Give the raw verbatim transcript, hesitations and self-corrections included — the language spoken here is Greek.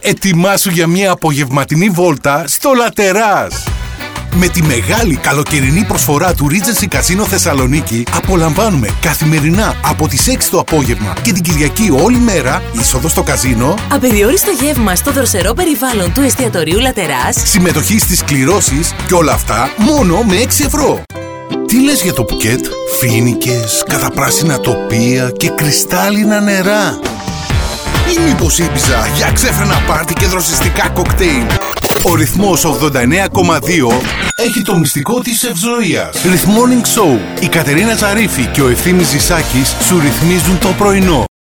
ετοιμάσου για μια απογευματινή βόλτα στο Λατεράς. Με τη μεγάλη καλοκαιρινή προσφορά του Regency Casino Θεσσαλονίκη απολαμβάνουμε καθημερινά από τις έξι το απόγευμα και την Κυριακή όλη μέρα είσοδο στο καζίνο, απεριόριστο γεύμα στο δροσερό περιβάλλον του εστιατορίου Λατεράς, συμμετοχή στις κληρώσεις και όλα αυτά μόνο με έξι ευρώ. Τι λες για το Πουκέτ? Φοίνικες, καταπράσινα τοπία και κρυστάλλινα νερά. Ή μήπως ήπιζα για ξέφρενα πάρτι και δροσιστικά κοκτέιλ? Ο ρυθμός ογδόντα εννέα κόμμα δύο έχει το μυστικό της ευζοίας. Ρυθμόνινγκ Show. Η Κατερίνα Ζαρίφη και ο Ευθύμης Ζησάκης σου ρυθμίζουν το πρωινό.